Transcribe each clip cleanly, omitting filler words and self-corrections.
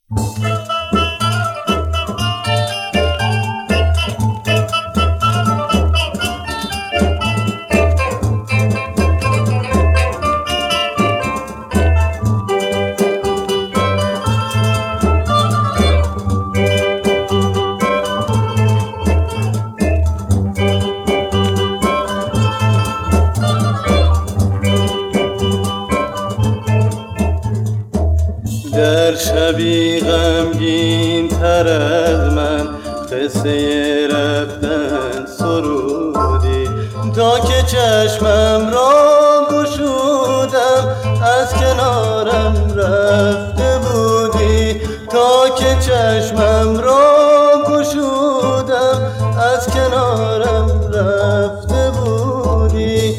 در شبی غمگین تر از من قصه رفتن سرودی، تا که چشمم را گشودم از کنارم رفته بودی، تا که چشمم را گشودم از کنارم رفته بودی.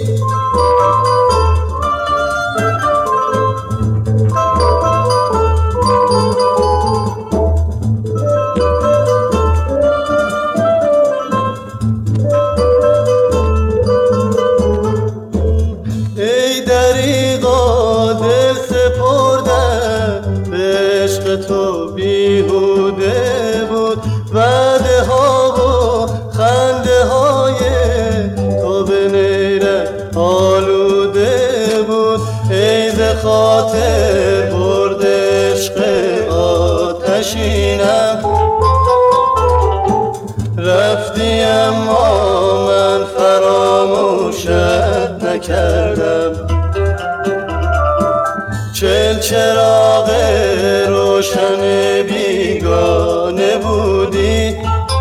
تو بیهوده بود، وعده ها و خنده های تو به نیرنگ آلوده بود. ای ز خاطر برد عشق آتشینم، رفتی اما من فراموشت نکردم. چل چراغ روشن بیگانه بودی،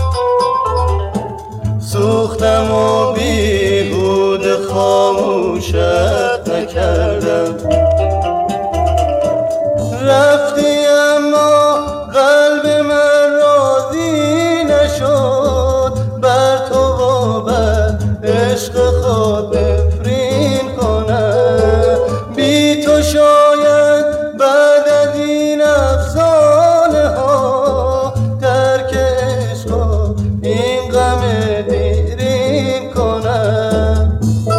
سوختم و بیهوده خاموشت نکردم. رفتی اما قلب من راضی نشد، بر تو و بر عشق خود نفرین کنم. بی تو شاید بعد از این افسانه ها ترک عشق و این غم دیرین کنم.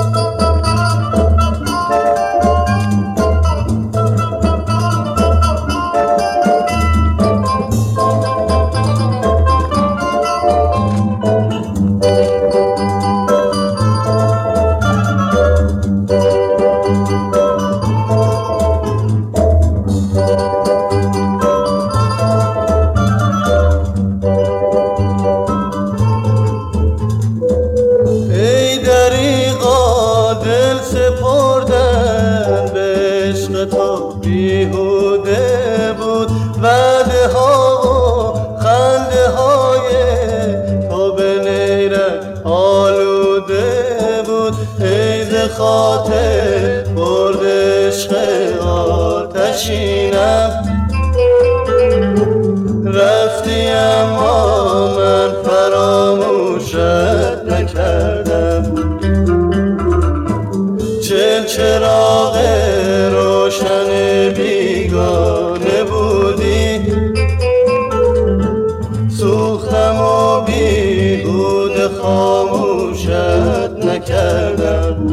سپردن به عشق تو بیهوده بود، وعده ها و خنده های تو به نیرنگ آلوده بود. ای ز خاطر برد عشق آتشینم، رفتی اما من فراموشت نکردم. چل چراغ روشن بیگانه بودی، سوختم و بیهوده خاموشت نکردم.